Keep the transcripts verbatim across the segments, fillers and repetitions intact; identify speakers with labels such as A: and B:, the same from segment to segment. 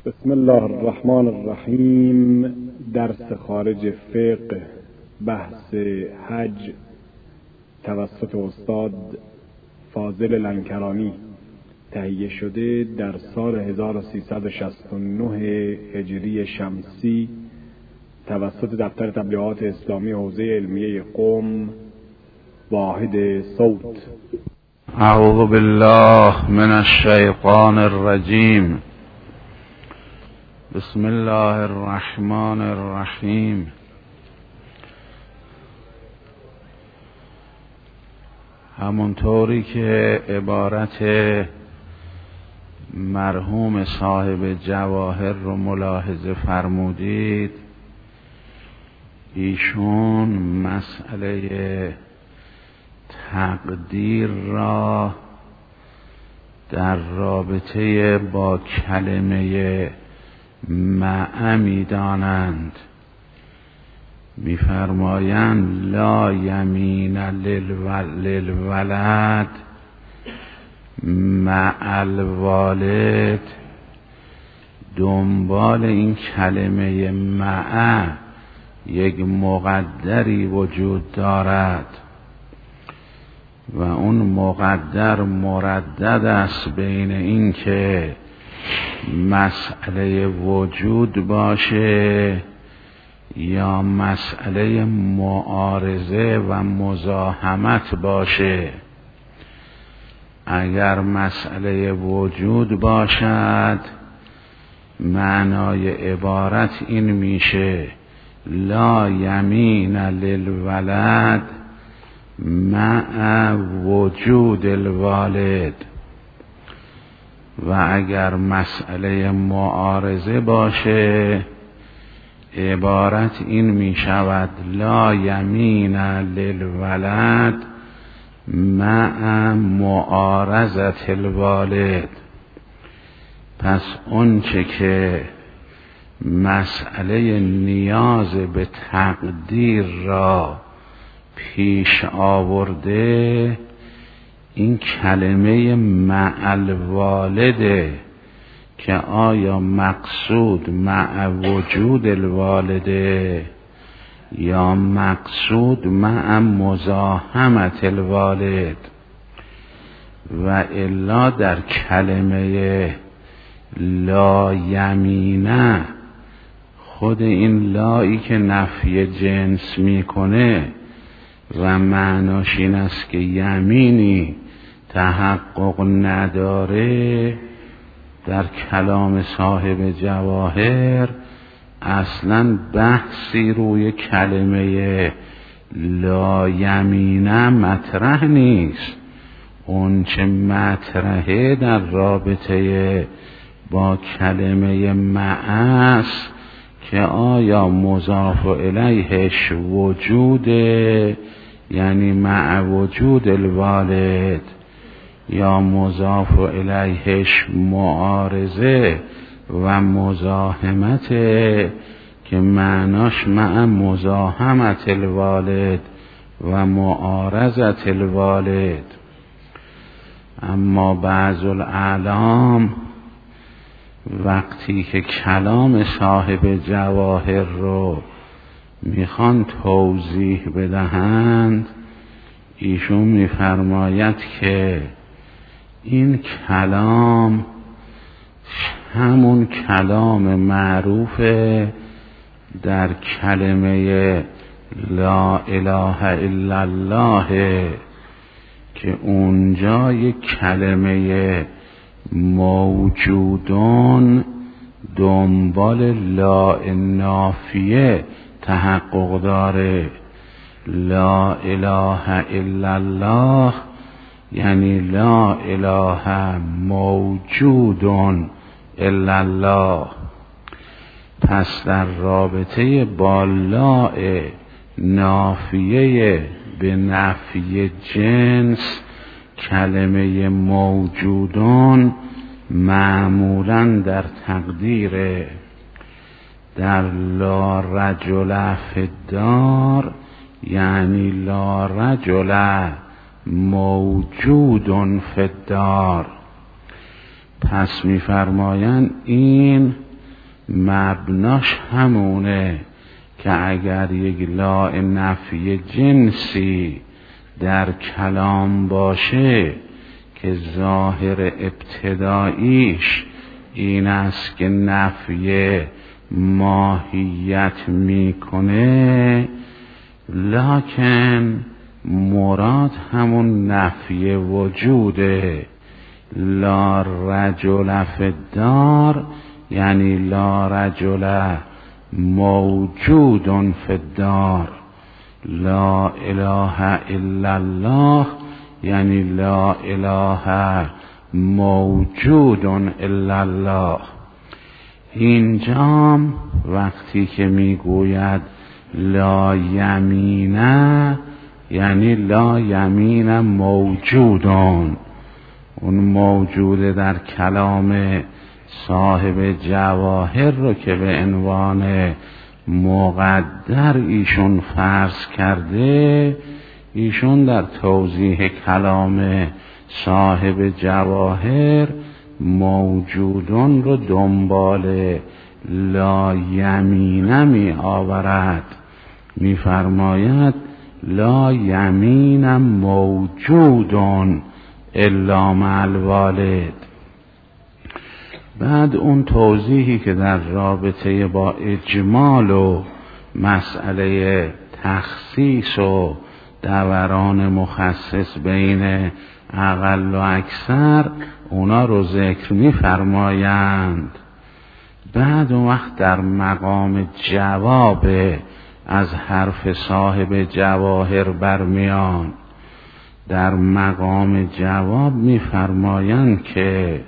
A: بسم الله الرحمن الرحیم. درس خارج فقه، بحث حج توسط استاد فاضل لنکرانی تهیه شده در سال هزار و سیصد و شصت و نه هجری شمسی توسط دفتر تبلیغات اسلامی حوزه علمیه قم. واحد صوت.
B: اعوذ بالله من الشیطان الرجیم. بسم الله الرحمن الرحیم. همونطوری که عبارت مرحوم صاحب جواهر رو ملاحظه فرمودید، ایشون مسئله تقدیر را در رابطه با کلمه مع می‌دانند. می‌فرمایند لا یمین للولد مع الوالد. دنبال این کلمه مع یک مقدری وجود دارد و اون مقدر مردد است بین این که مسئله وجود باشه یا مسئله معارضه و مزاحمت باشه. اگر مسئله وجود باشد، معنای عبارت این میشه لا یمین للولد مع وجود الوالد. و اگر مسئله معارضه باشه، عبارت این می شود لا یمین للولد مع معارضت الوالد. پس اون چه که مسئله نیاز به تقدیر را پیش آورده، این کلمه مع الوالده که آیا مقصود مع وجود الوالده یا مقصود مع مزاحمت الوالد. و الا در کلمه لا یمینه، خود این لایی که نفی جنس میکنه و معناش این است که یمینی تحقق نداره، در کلام صاحب جواهر اصلا بحثی روی کلمه لا یمینه مطرح نیست. اون چه مطرحه در رابطه با کلمه معاص که آیا مضاف الیهش وجوده، یعنی مع وجود الوالد، یا مضاف الیهش معارضه و مزاحمت که معناش مع مزاحمت الوالد و معارضت الوالد. اما بعض الاعلام وقتی که کلام صاحب جواهر رو میخوان توضیح بدهند، ایشون میفرماید که این کلام همون کلام معروف در کلمه لا اله الا الله که اونجا یک کلمه موجودون دنبال لا نافیه تحقق داره. لا اله الا الله یعنی لا اله موجود الا الله. پس در رابطه با لا نافیه به نفی جنس، کلمه موجودون معمولاً در تقدیر در لا رجل فی الدار یعنی لا رجل موجود فی الدار. پس می‌فرمایند این مبناش همونه که اگر یک لا نفی جنسی در کلام باشه که ظاهر ابتداییش این است که نفی ماهیت میکنه، لکن مراد همون نفی وجوده. لا رجل فی الدار یعنی لا رجل موجود فی الدار. لا اله الا الله یعنی لا اله موجود الا الله. اینجا وقتی که میگوید لا یمینه یعنی لا یمین موجودون، اون موجود در کلام صاحب جواهر رو که به عنوان مقدر ایشون فرض کرده، ایشون در توضیح کلام صاحب جواهر موجودون رو دنبال لا یمینه می آورد، می فرماید لا یمین موجودون الا مع الوالد. بعد اون توضیحی که در رابطه با اجمال و مسئله تخصیص و دوران مخصص بین اقل و اکثر اونا رو ذکر می فرمایند. بعد اون وقت در مقام جواب از حرف صاحب جواهر برمیان، در مقام جواب می فرمایند که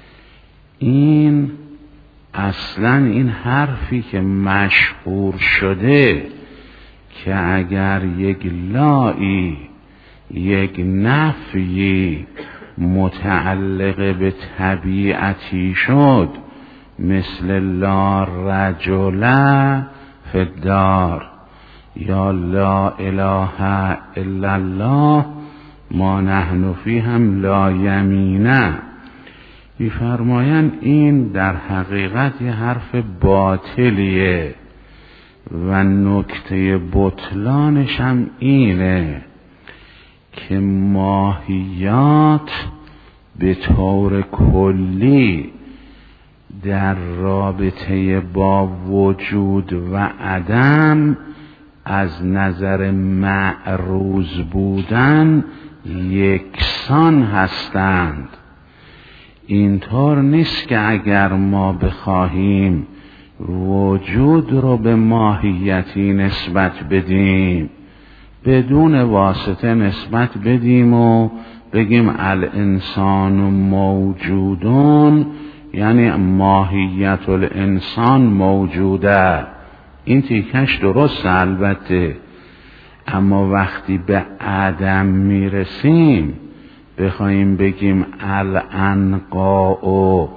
B: این اصلا این حرفی که مشهور شده که اگر یک لایی یک نفی متعلق به طبیعتی شد مثل لا رجل فی الدار یا لا اله الا الله ما نحن فی هم لا یمینه، می‌فرمایند این در حقیقت یه حرف باطلیه و نکته بطلانش هم اینه که ماهیات به طور کلی در رابطه با وجود و عدم از نظر معروض بودن یکسان هستند. اینطور نیست که اگر ما بخواهیم وجود رو به ماهیتی نسبت بدیم بدون واسطه نسبت بدیم و بگیم الانسان موجودون یعنی ماهیت الانسان موجوده. این تیکش درست البته، اما وقتی به عدم میرسیم بخوایم بگیم الانقاء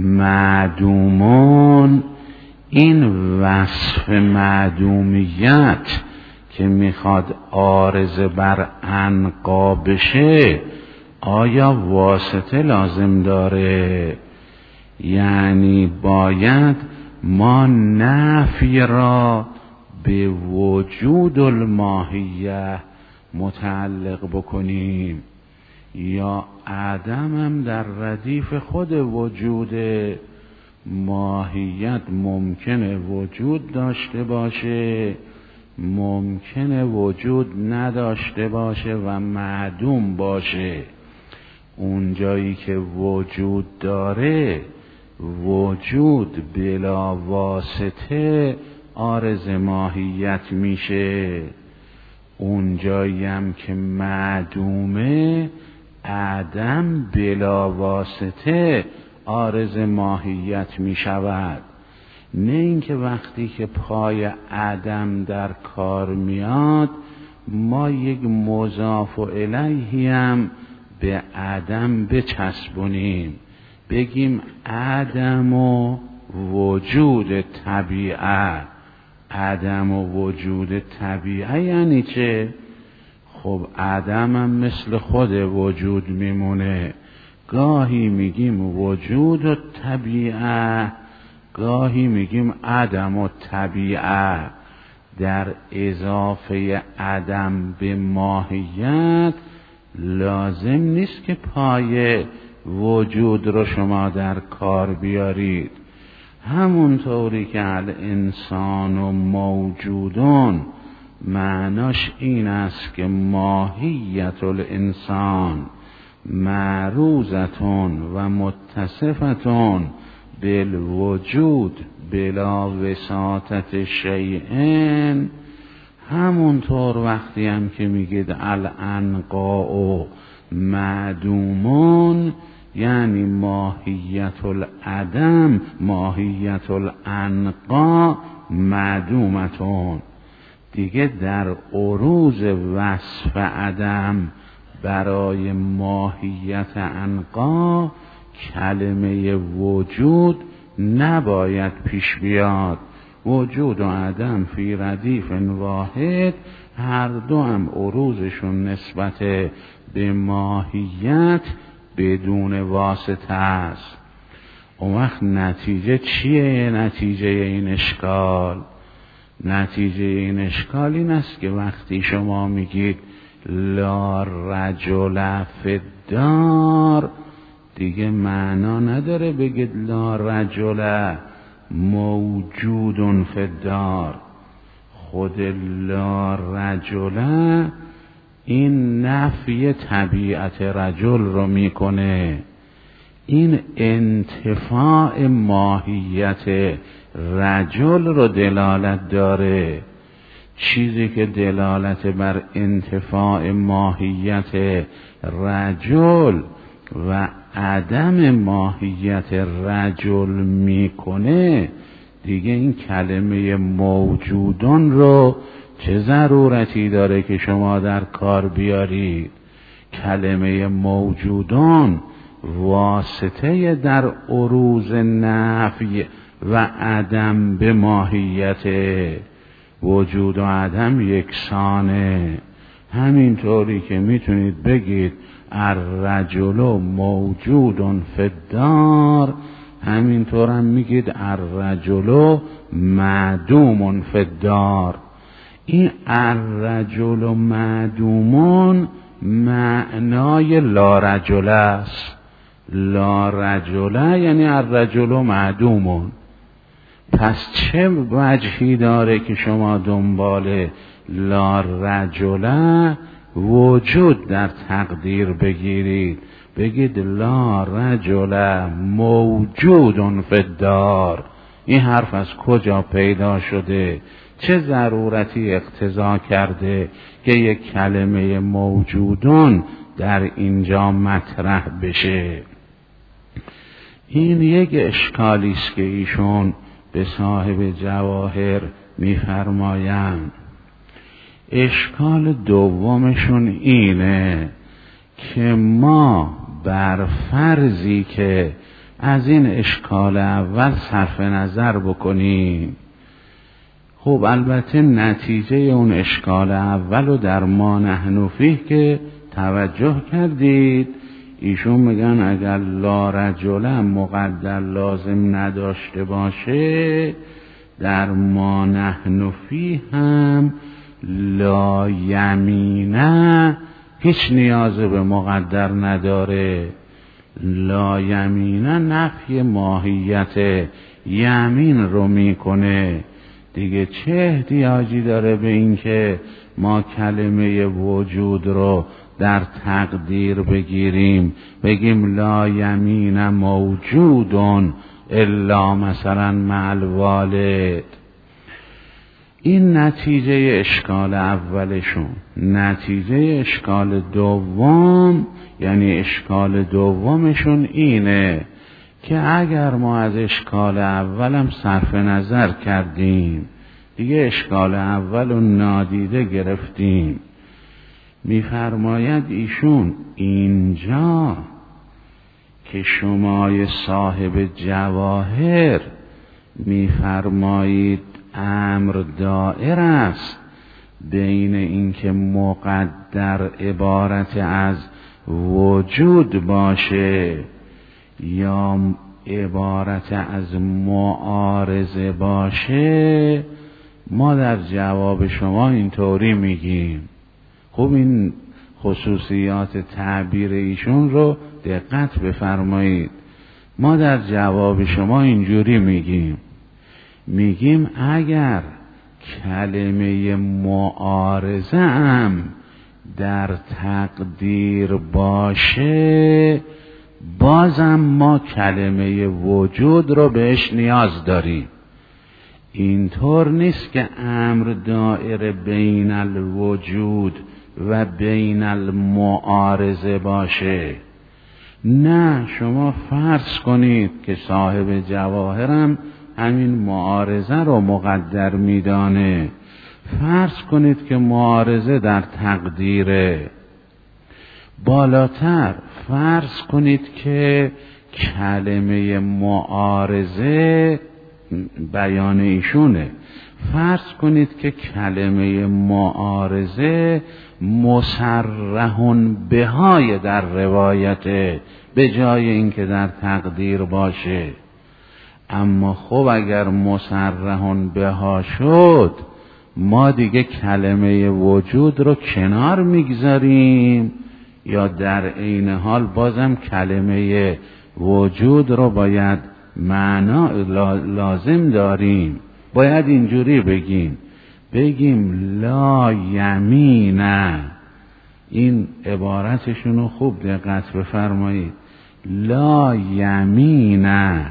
B: معدومون، این وصف معدومیت که میخواد عارضه بر انقا بشه آیا واسطه لازم داره؟ یعنی باید ما نفی را به وجود الماهیه متعلق بکنیم یا عدم هم در ردیف خود وجود ماهیت ممکنه وجود داشته باشه، ممکنه وجود نداشته باشه و معدوم باشه. اون جایی که وجود داره وجود بلا واسطه عارض ماهیت میشه، اون جایی هم که معدومه عدم بلا واسطه عارض ماهیت میشود. نه اینکه وقتی که پای عدم در کار میاد ما یک مضاف الیهی هم به عدم بچسبونیم، بگیم عدم و وجود طبیعه. عدم و وجود طبیعه یعنی چه؟ خب عدم هم مثل خود وجود میمونه. گاهی میگیم وجود و طبیعه، گاهی میگیم عدم و طبیعه، در اضافه عدم به ماهیت لازم نیست که پای وجود رو شما در کار بیارید. همونطوری که الانسان و موجودون معناش این است که ماهیت الانسان معروضتون و متصفتون بالوجود بلا وساطت شیئن، همونطور وقتی هم که میگید الانقاء معدومون یعنی ماهیت العدم ماهیت الانقاء معدومتون. دیگه در عروض وصف عدم برای ماهیت انقا کلمه وجود نباید پیش بیاد. وجود و عدم فی ردیف واحد، هر دو هم عروضشون نسبت به ماهیت بدون واسطه است. اون وقت نتیجه چیه؟ نتیجه این اشکال نتیجه این اشکال این است که وقتی شما میگید لا رجل فی الدار، دیگه معنا نداره بگید لا رجل موجود فی الدار. خود لا رجل این نفی طبیعت رجل رو میکنه، این انتفاع ماهیت رجل رو دلالت داره. چیزی که دلالت بر انتفاع ماهیت رجل و عدم ماهیت رجل میکنه، دیگه این کلمه موجودون رو چه ضرورتی داره که شما در کار بیارید؟ کلمه موجودون واسطه در عروض نفی و عدم به ماهیت. وجود و عدم یکسانه. همینطوری که میتونید بگید الرجل موجود فی الدار، همینطور هم میگید الرجل معدوم فی الدار. این الرجل معدومون معنای لا رجل است. لا رجل یعنی الرجل معدومون. پس چه وجهی داره که شما دنبال لا رجل وجود در تقدیر بگیرید؟ بگید لا رجل موجود فی الدار. این حرف از کجا پیدا شده؟ چه ضرورتی اقتضا کرده که یک کلمه موجودون در اینجا مطرح بشه؟ این یک اشکالی است که ایشون به صاحب جواهر می‌فرمایند. اشکال دومشون اینه که ما بر فرضی که از این اشکال اول صرف نظر بکنیم، خب البته نتیجه اون اشکال اول رو در ما نحن فیه که توجه کردید، ایشون میگن اگر لا رجل مقدر لازم نداشته باشه، در ما نحن فیه هم لا یمینه هیچ نیاز به مقدر نداره. لا یمینه نفی ماهیت یمین رو میکنه. دیگه چه احتیاجی داره به این که ما کلمه وجود رو در تقدیر بگیریم، بگیم لا یمین موجودون الا مثلا مع الوالد؟ این نتیجه اشکال اولشون. نتیجه اشکال دوم یعنی اشکال دومشون اینه که اگر ما از اشکال اولم صرف نظر کردیم، دیگه اشکال اول رو نادیده گرفتیم. میفرماید ایشون اینجا که شمای صاحب جواهر میفرمایید امر دائر است بین اینکه مقدر عبارت از وجود باشه یا عبارت از معارضه باشه، ما در جواب شما اینطوری میگیم. خوب این خصوصیات تعبیر ایشون رو دقت بفرمایید. ما در جواب شما اینجوری میگیم، میگیم اگر کلمه معارضه هم در تقدیر باشه، بازم ما کلمه وجود رو بهش نیاز داریم. اینطور نیست که امر دائر بین الوجود و بین المعارضه باشه. نه، شما فرض کنید که صاحب جواهرم همین معارضه رو مقدر میدانه، فرض کنید که معارضه در تقدیره. بالاتر فرض کنید که کلمه معارضه بیان ایشونه، فرض کنید که کلمه معارضه مصرح بهای در روایت به جای اینکه در تقدیر باشه. اما خب اگر مصرح بها شد، ما دیگه کلمه وجود رو کنار میگذاریم یا در عین حال بازم کلمه وجود رو باید معنا لازم داریم؟ باید اینجوری بگیم، بگیم لا یمینه. این عبارتشون رو خوب دقت بفرمایید. لا یمینه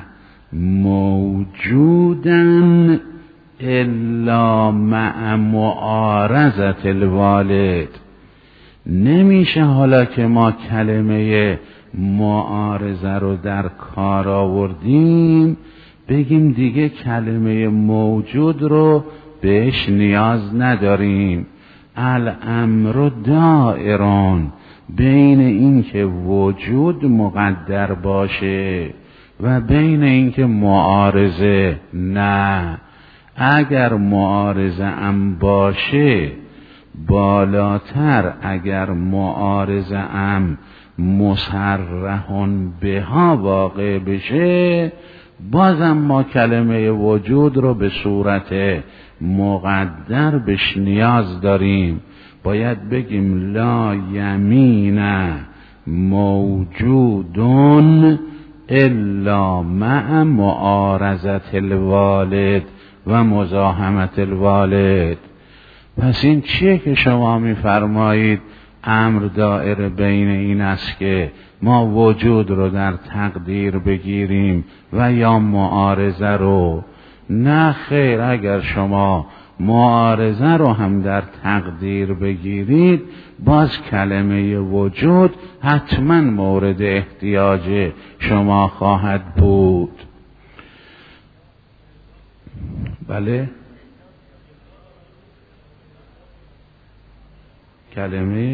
B: موجودن الا مع معارضت الوالد. نمیشه حالا که ما کلمه معارضه رو در کار آوردیم بگیم دیگه کلمه موجود رو بهش نیاز نداریم. الامر دائرون بین این که وجود مقدر باشه و بین این که معارضه نه. اگر معارضه ام باشه بالاتر، اگر معارضه ام مصرح بها واقع بشه، بازم ما کلمه وجود رو به صورت مقدر بهش نیاز داریم. باید بگیم لا یمین موجودون الا مع معارضت الوالد و مزاحمت الوالد. پس این چیه که شما میفرمایید امر دائر بین این است که ما وجود رو در تقدیر بگیریم و یا معارضه رو؟ نه خیر، اگر شما معارضه رو هم در تقدیر بگیرید، باز کلمه وجود حتما مورد احتیاج شما خواهد بود. بله، کلمه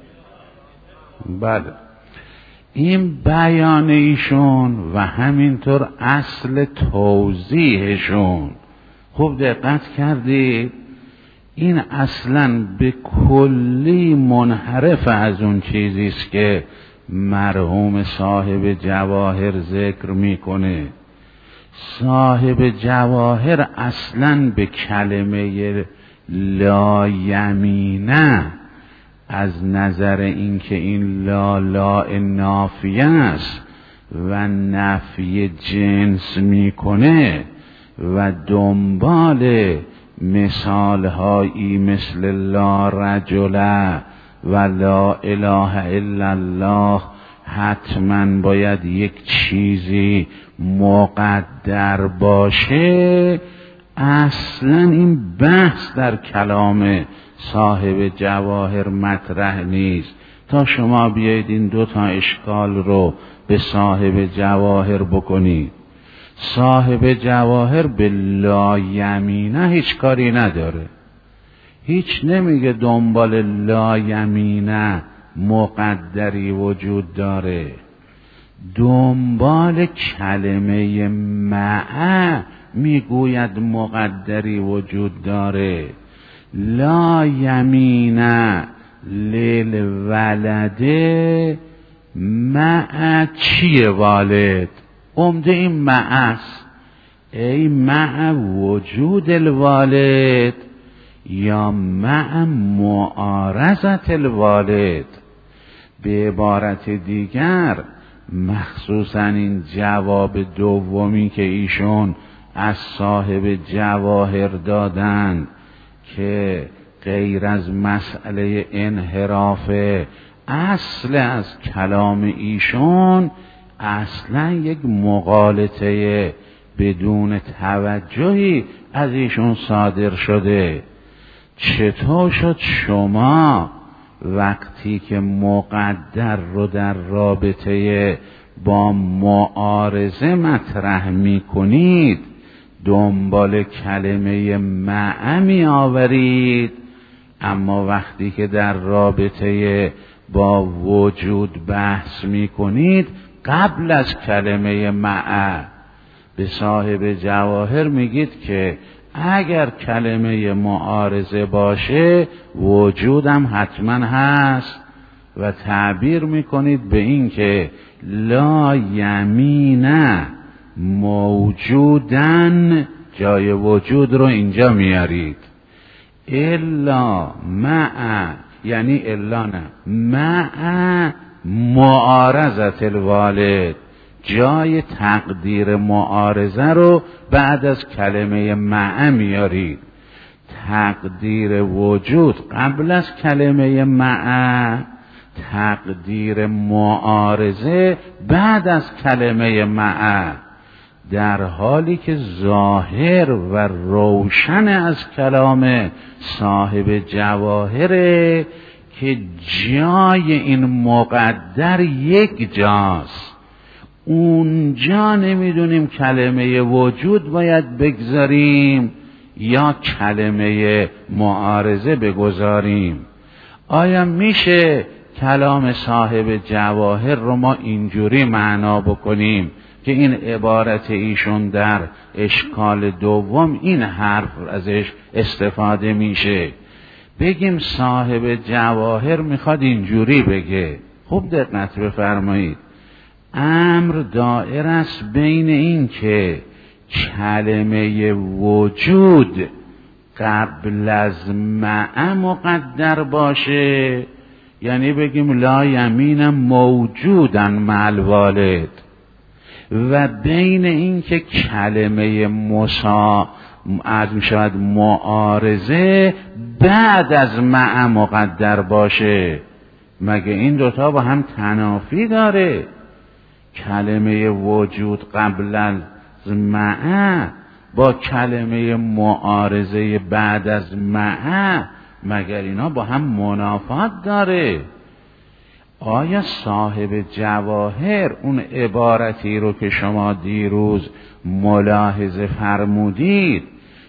B: بله، این بیان ایشون و همینطور اصل توضیحشون. خوب دقت کردید؟ این اصلا به کلی منحرف از اون چیزی است که مرحوم صاحب جواهر ذکر میکنه. صاحب جواهر اصلا به کلمه لا یمینه از نظر اینکه این لا لا نافیه است و نفی جنس میکنه و دنبال مثال هایی مثل لا رجل و لا اله الا الله حتما باید یک چیزی مقدر باشه، اصلا این بحث در کلام صاحب جواهر مطرح نیست. تا شما بیایید این دو تا اشکال رو به صاحب جواهر بکنید. صاحب جواهر به لا یمینه هیچ کاری نداره، هیچ نمیگه دنبال لا یمینه مقدری وجود داره، دنبال کلمه مع میگوید مقدری وجود داره. لا یمین للولده مع چیه والد؟ عمده این معست. ای مع وجود الوالد یا مع معارضت الوالد. به عبارت دیگر مخصوصا این جواب دومی که ایشون از صاحب جواهر دادند که غیر از مسئله انحراف اصل از کلام ایشون اصلا یک مغالطه بدون توجهی از ایشون صادر شده. چطور شد شما وقتی که مقدر رو در رابطه با معارضه مطرح می کنید دنبال کلمه مع می آورید، اما وقتی که در رابطه با وجود بحث می کنید قبل از کلمه مع به صاحب جواهر میگید که اگر کلمه معارضه باشه وجودم حتما هست و تعبیر میکنید به این که لا یمین موجودن، جای وجود رو اینجا میارید. الا مع، یعنی الا نه مع معارضت الوالد، جای تقدیر معارضه رو بعد از کلمه مع میارید. تقدیر وجود قبل از کلمه مع، تقدیر معارضه بعد از کلمه مع، در حالی که ظاهر و روشن از کلام صاحب جواهره که جای این مقدر یک جاست. اونجا نمیدونیم کلمه وجود باید بگذاریم یا کلمه معارضه بگذاریم. آیا میشه کلام صاحب جواهر رو ما اینجوری معنا بکنیم که این عبارت ایشون در اشکال دوم این حرف ازش استفاده میشه، بگیم صاحب جواهر میخواد اینجوری بگه؟ خوب دقت بفرمایید، امر دائر است بین این که کلمه وجود قبل از مع مقدر باشه، یعنی بگیم لا یمین موجودن مع الوالد، و بین این که کلمه مسا از میشود معارضه بعد از مع مقدر باشه. مگه این دوتا با هم تنافی داره؟ کلمه وجود قبل از مع با کلمه معارضه بعد از مع، مگر اینا با هم منافات داره؟ آیا صاحب جواهر اون عبارتی رو که شما دیروز ملاحظه فرمودید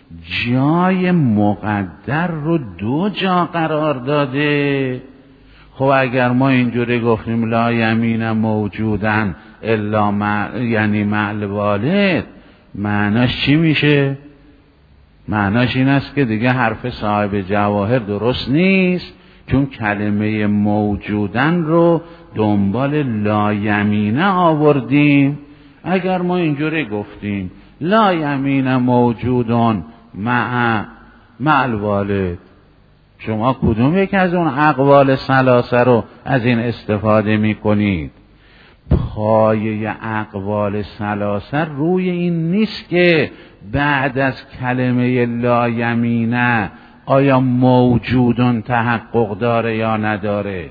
B: جای مقدر رو دو جا قرار داده؟ خب اگر ما اینجوری گفتیم لا یمین موجودن الا مع، یعنی مع الوالد، معناش چی میشه؟ معناش این است که دیگه حرف صاحب جواهر درست نیست، چون کلمه موجودن رو دنبال لا یمینه آوردیم. اگر ما اینجوری گفتیم لا یمین موجودان مع مع الوالد، شما کدوم یک از اون اقوال ثلاثه رو از این استفاده می کنید؟ پایه اقوال ثلاثه روی این نیست که بعد از کلمه لا یمینه آیا موجودون تحقق داره یا نداره.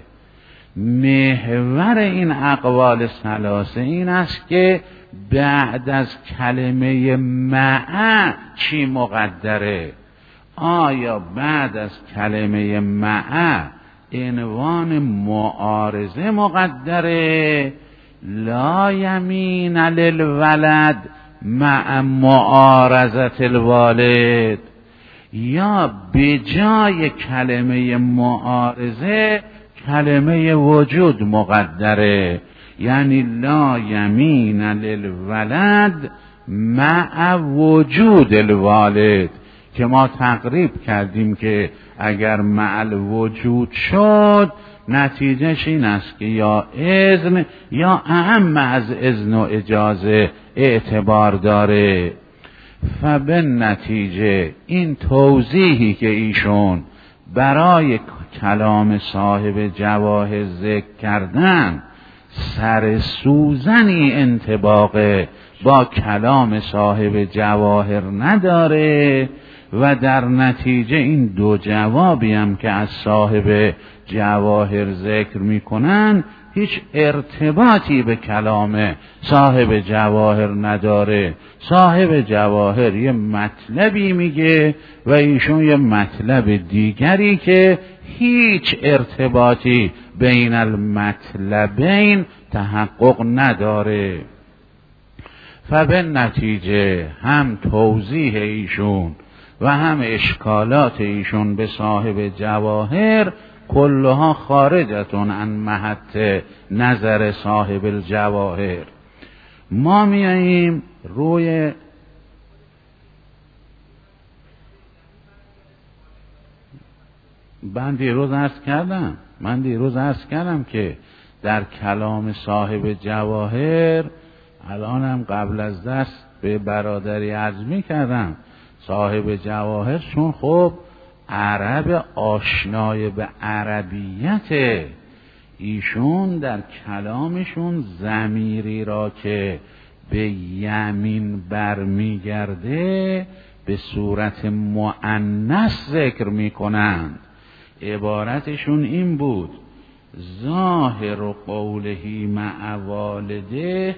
B: محور این اقوال ثلاثه این است که بعد از کلمه مع چی مقدره؟ آیا بعد از کلمه مع عنوان معارضه مقدره؟ لا یمین للولد مع معارضت الوالد، یا به جای کلمه معارضه کلمه وجود مقدره، یعنی لا یمین للولد مع وجود الوالد، که ما تقریب کردیم که اگر مع الوجود شد نتیجهش این است که یا اذن یا اهم از اذن و اجازه اعتبار داره. فبه نتیجه این توضیحی که ایشون برای کلام صاحب جواهر ذکر کردن سر سوزنی انطباق با کلام صاحب جواهر نداره و در نتیجه این دو جوابی هم که از صاحب جواهر ذکر میکنن هیچ ارتباطی به کلام صاحب جواهر نداره. صاحب جواهر یه مطلبی میگه و ایشون یه مطلب دیگری که هیچ ارتباطی بین المطلبین تحقق نداره. فبه نتیجه هم توضیح ایشون و هم اشکالات ایشون به صاحب جواهر کلها خارجتون عن محط نظر صاحب الجواهر. ما میاییم روی من دیروز عرض کردم من دیروز عرض کردم که در کلام صاحب جواهر الانم قبل از دست به برادری عرض می کردم صاحب جواهر چون خب عرب آشنای به عربیت ایشون در کلامشون ضمیری را که به یمین برمیگرده به صورت مؤنث ذکر میکنند. عبارتشون این بود: ظاهر قولهی مع والده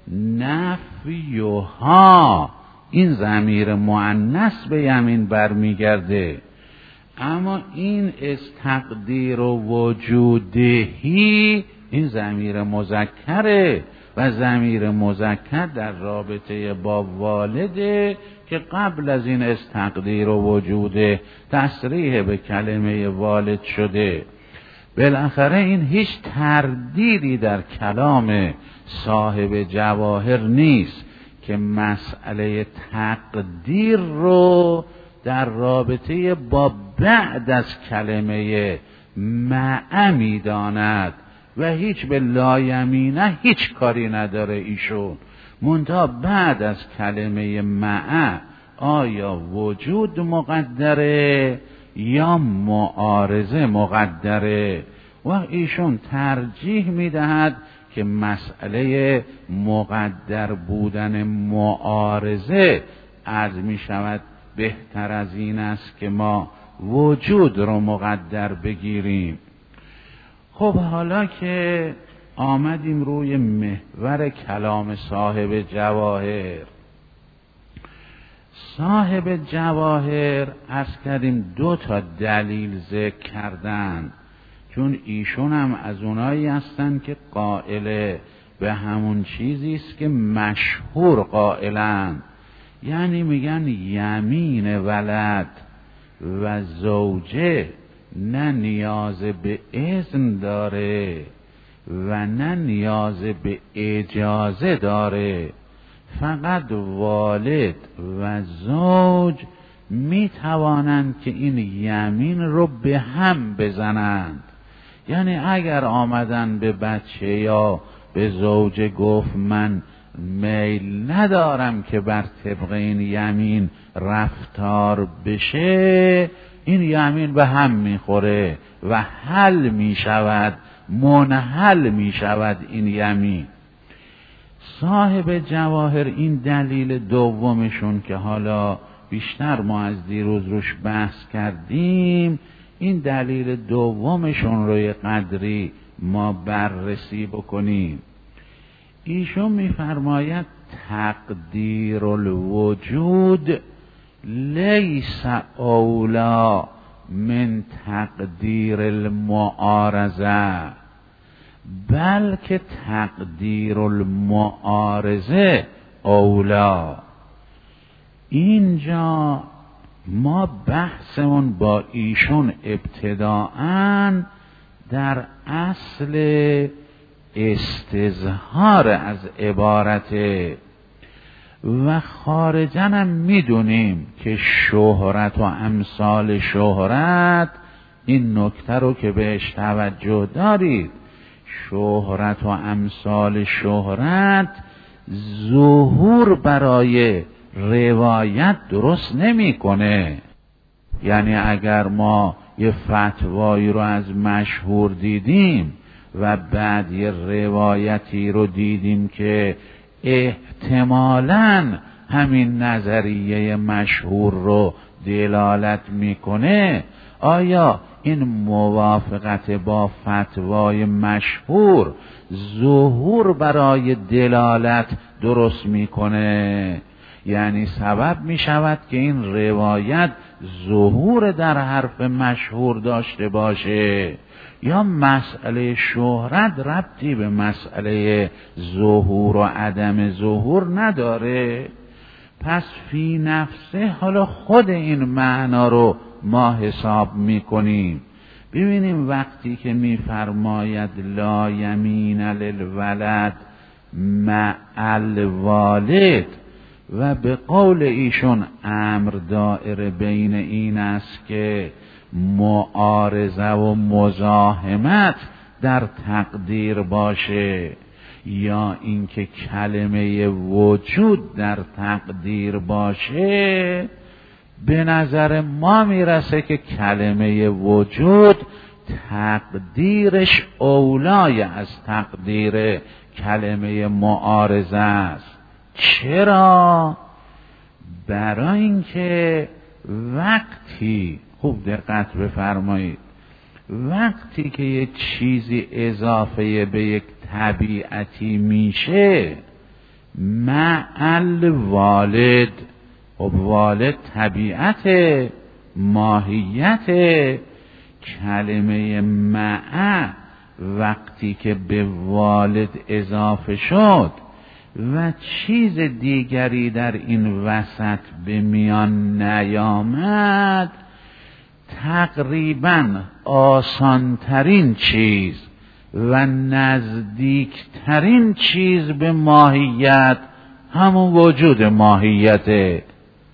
B: نفیها. این ضمیر مؤنث به یمین برمیگرده، اما این از تقدیر و وجودهی این ضمیر مذکره و ضمیر مذکر در رابطه با والده که قبل از این از تقدیر و وجوده تصریح به کلمه والد شده. بالاخره این هیچ تردیدی در کلام صاحب جواهر نیست که مسئله تقدیر رو در رابطه با بعد از کلمه مع می‌داند و هیچ به لایمینه هیچ کاری نداره ایشون. منتها بعد از کلمه مع آیا وجود مقدره یا معارضه مقدره و ایشون ترجیح میدهد که مسئله مقدر بودن معارضه عرض می شود بهتر از این است که ما وجود رو مقدر بگیریم. خب حالا که آمدیم روی محور کلام صاحب جواهر، صاحب جواهر عرض کردیم دو تا دلیل ذکر کردن، چون ایشون هم از اونایی هستن که قائل به همون چیزی است که مشهور قائلن، یعنی میگن یمین ولد و زوجه نه نیاز به اذن داره و نه نیاز به اجازه داره، فقط والد و زوج می توانند که این یمین رو به هم بزنند. یعنی اگر آمدن به بچه یا به زوج گفت من میل ندارم که بر طبق این یمین رفتار بشه، این یمین به هم میخوره و حل میشود، منحل میشود این یمین. صاحب جواهر این دلیل دومشون که حالا بیشتر ما از دیروز روش بحث کردیم، این دلیل دومشون رو یه قدری ما بررسی بکنیم. ایشون میفرماید تقدیر الوجود لیس اولا من تقدیر المعارضه، بلکه تقدیر المعارضه اولا. اینجا ما بحثمون با ایشون ابتداءً در اصل استظهار از عبارته و خارجاً هم میدونیم که شهرت و امثال شهرت، این نکته رو که بهش توجه دارید، شهرت و امثال شهرت ظهور برای روایت درست نمیکنه. یعنی اگر ما یه فتوایی رو از مشهور دیدیم و بعد یه روایتی رو دیدیم که احتمالاً همین نظریه مشهور رو دلالت میکنه، آیا این موافقت با فتوای مشهور ظهور برای دلالت درست میکنه؟ یعنی سبب میشود که این روایت ظهور در حرف مشهور داشته باشه، یا مسئله شهرت ربطی به مسئله ظهور و عدم ظهور نداره؟ پس فی نفسه حالا خود این معنا رو ما حساب میکنیم. ببینیم وقتی که میفرماید لا یمین للولد مع الوالد، و به قول ایشون امر دائر بین این است که معارضه و مزاحمت در تقدیر باشه، یا اینکه کلمه وجود در تقدیر باشه، به نظر ما میرسه که کلمه وجود تقدیرش اولای از تقدیر کلمه معارضه است. چرا؟ برای اینکه وقتی، خوب دقت بفرمایید، وقتی که یه چیزی اضافه به یک طبیعتی میشه، مع الوالد، خب والد طبیعت، ماهیت، کلمه مع وقتی که به والد اضافه شد و چیز دیگری در این وسط به میان نیامد، تقریبا آسانترین چیز و نزدیکترین چیز به ماهیت همون وجود ماهیته.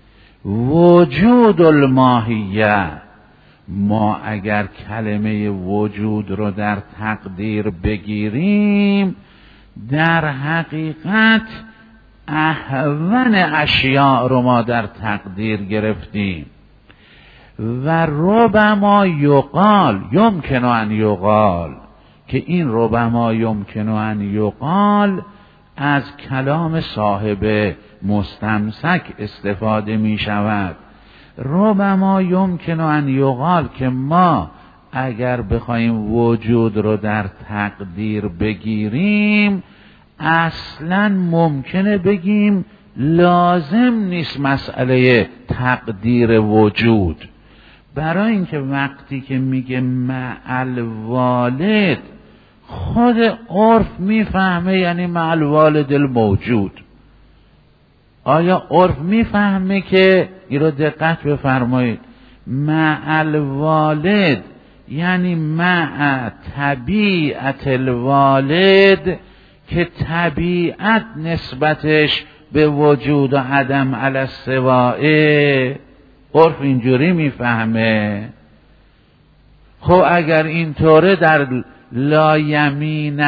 B: وجود الماهیه. ما اگر کلمه وجود رو در تقدیر بگیریم، در حقیقت احون اشیاء رو ما در تقدیر گرفتیم. و ربما یقال، یمکن ان یقال، که این ربما یمکن ان یقال از کلام صاحب مستمسک استفاده می شود. ربما یمکن ان یقال که ما اگر بخوایم وجود رو در تقدیر بگیریم، اصلا ممکنه بگیم لازم نیست مسئله تقدیر وجود، برای اینکه وقتی که میگه مع الوالد، خود عرف میفهمه یعنی مع الوالد الموجود. آیا عرف میفهمه که، این رو دقت بفرمایید، مع الوالد یعنی مع طبیعت الوالد، که طبیعت نسبتش به وجود و عدم علی السواء؟ عرف اینجوری میفهمه. خب اگر اینطوره در لا یمین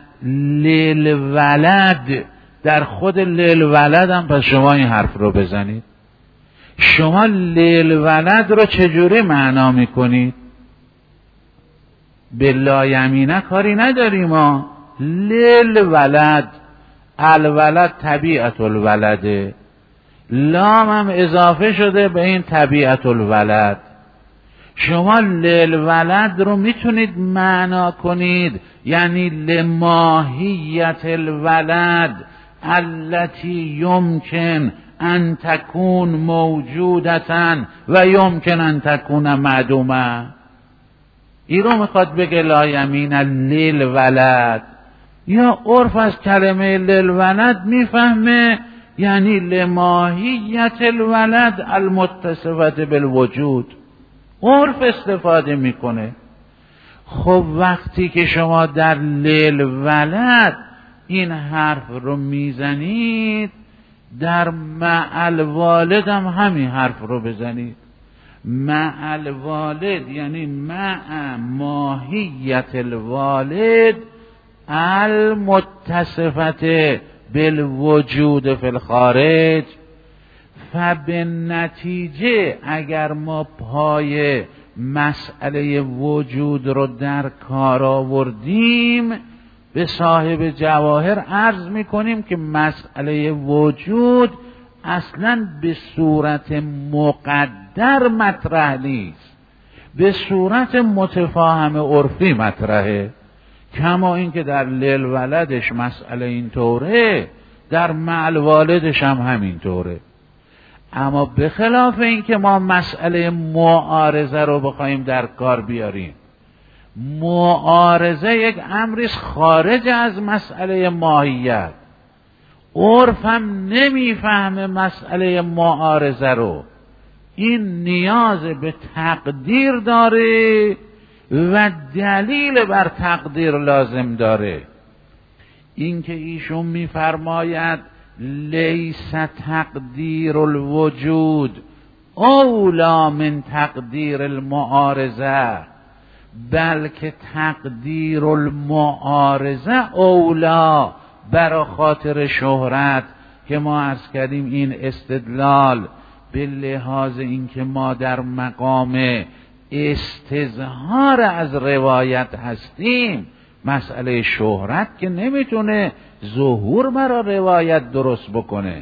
B: للولد، در خود للولد هم پس شما این حرف رو بزنید. شما للولد رو چجوری معنا میکنید؟ به لا یمینه کاری نداریم ما. للولد، الولد طبیعت الولده، لام هم اضافه شده به این طبیعت الولد. شما للولد رو میتونید معنا کنید یعنی لماهیت الولد التي یمکن ان تکون موجودتا و یمکن ان تکون معدومه. این رو میخواد بگه لا یمین للولد. یا عرف از کلمه للولد میفهمه یعنی لماهیت الولد المتصفه بالوجود. عرف استفاده میکنه. خب وقتی که شما در للولد این حرف رو میزنید، در مع الوالد هم همین حرف رو بزنید. مع الوالد یعنی مع ماهیت الوالد المتصفه بالوجود فی الخارج. فبالنتیجه اگر ما پای مسئله وجود رو در کار آوردیم، به صاحب جواهر عرض میکنیم که مسئله وجود اصلا به صورت مقدر مطرح نیست، به صورت متفاهم عرفی مطرحه. کما اینکه در لیل ولدش مسئله اینطوره، در مع والدش هم همینطوره. اما به خلاف اینکه ما مسئله معارضه رو بخوایم در کار بیاریم، معارضه یک امری خارج از مسئله ماهیت، عرف هم نمیفهمه مسئله معارضه رو. این نیاز به تقدیر داره و دلیل بر تقدیر لازم داره. اینکه ایشون میفرماید لیس تقدیر الوجود اولا من تقدیر المعارضه، بلکه تقدیر المعارضه اولا، برا خاطر شهرت که ما عرض کردیم این استدلال به لحاظ اینکه ما در مقام استظهار از روایت هستیم، مسئله شهرت که نمیتونه ظهور برا روایت درست بکنه.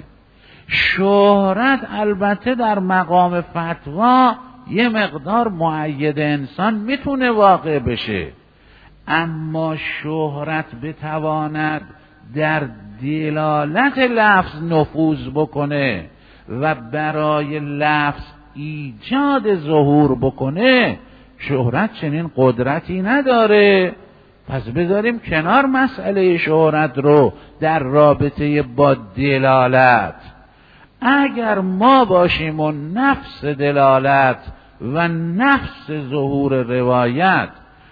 B: شهرت البته در مقام فتوا یه مقدار مؤید انسان میتونه واقع بشه، اما شهرت بتواند در دلالت لفظ نفوذ بکنه و برای لفظ ایجاد ظهور بکنه، شهرت چنین قدرتی نداره. پس بذاریم کنار مسئله شهرت رو در رابطه با دلالت. اگر ما باشیم و نفس دلالت و نفس ظهور روایت،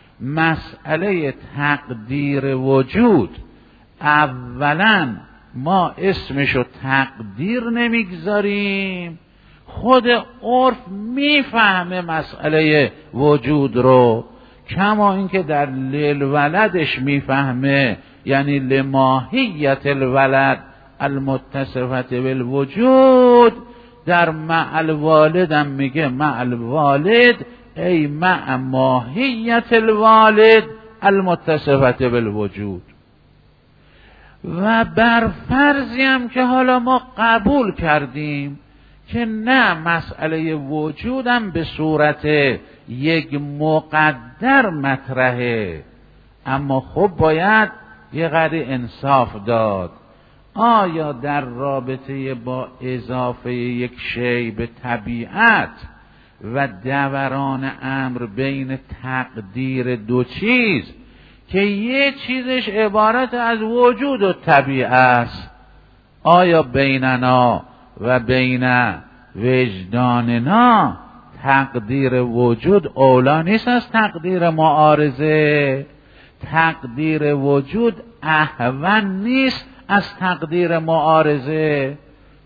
B: مسئله تقدیر وجود اولا ما اسمشو تقدیر نمیگذاریم، خود عرف میفهمه مسئله وجود رو، کما اینکه در لیل ولدش میفهمه، یعنی لماهیت الولد المتصفت بالوجود. در مع الوالد هم میگه مع الوالد ای مع ماهیت الوالد المتصفت بالوجود. و بر فرضی هم که حالا ما قبول کردیم که نه، مسئله وجودم به صورت یک مقدر مطرحه، اما خب باید یه قدر انصاف داد. آیا در رابطه با اضافه یک شی به طبیعت و دوران امر بین تقدیر دو چیز که یه چیزش عبارت از وجود و طبیعت است، آیا بیننا و بین وجداننا تقدیر وجود اولا نیست از تقدیر معارضه؟ تقدیر وجود اهون نیست از تقدیر معارضه؟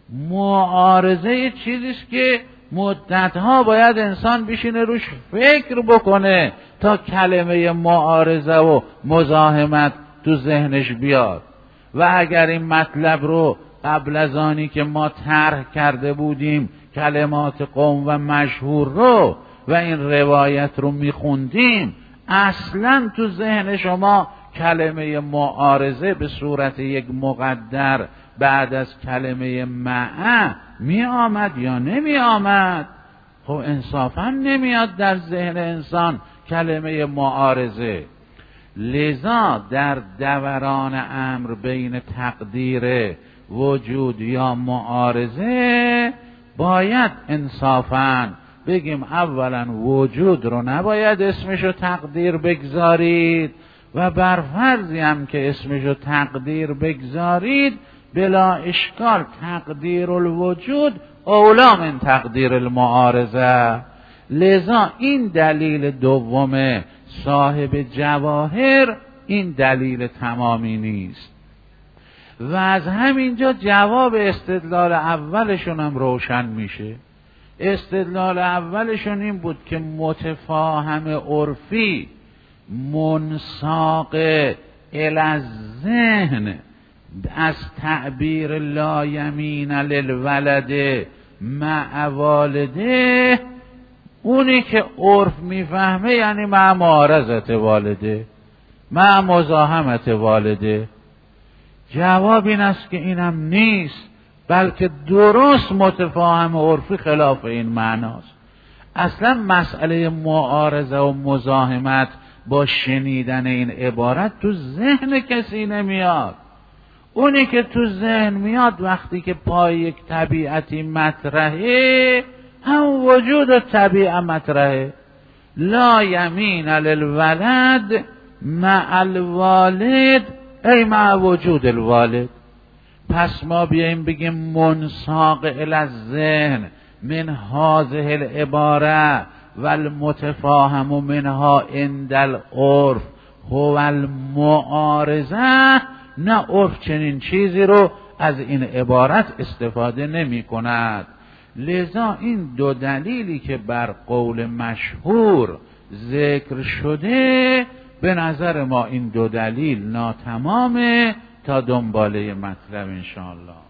B: معارضه چیزیست که مدتها باید انسان بشینه روش فکر بکنه تا کلمه معارضه و مزاحمت تو ذهنش بیاد. و اگر این مطلب رو قبل از آنی که ما طرح کرده بودیم کلمات قوم و مشهور رو و این روایت رو میخوندیم، اصلا تو ذهن شما کلمه معارضه به صورت یک مقدر بعد از کلمه مع می آمد یا نمی آمد؟ خب انصافا نمیاد در ذهن انسان کلمه معارضه. لذا در دوران امر بین تقدیر وجود یا معارضه باید انصافا بگیم اولا وجود رو نباید اسمشو تقدیر بگذارید و بر فرضی هم که اسمشو تقدیر بگذارید بلا اشکال تقدیر الوجود اولا من تقدیر المعارضه. لذا این دلیل دوم صاحب جواهر این دلیل تمامی نیست و از همینجا جواب استدلال اولشون هم روشن میشه. استدلال اولشون این بود که متفاهم عرفی منساق الی الذهن از تعبیر لا یمین للولد مع والده، اونی که عرف میفهمه یعنی مع معارضت والده، مع مزاحمت والده. جواب این است که اینم نیست، بلکه درست متفاهم عرفی خلاف این معناست. اصلا مسئله معارضه و مزاحمت با شنیدن این عبارت تو ذهن کسی نمیاد. اونی که تو ذهن میاد وقتی که پای یک طبیعتی مطرحه، هم وجود طبیعه مطرحه. لا یمین للولد مع الوالد ای مع وجود الوالد. پس ما بیاییم بگیم منساق الی الذهن من هذه العباره و المتفاهم منها عند العرف هو المعارضه. نه، عرف چنین چیزی رو از این عبارت استفاده نمی کند. لذا این دو دلیلی که بر قول مشهور ذکر شده، به نظر ما این دو دلیل ناتمامه تا دنباله مطلب انشاءالله.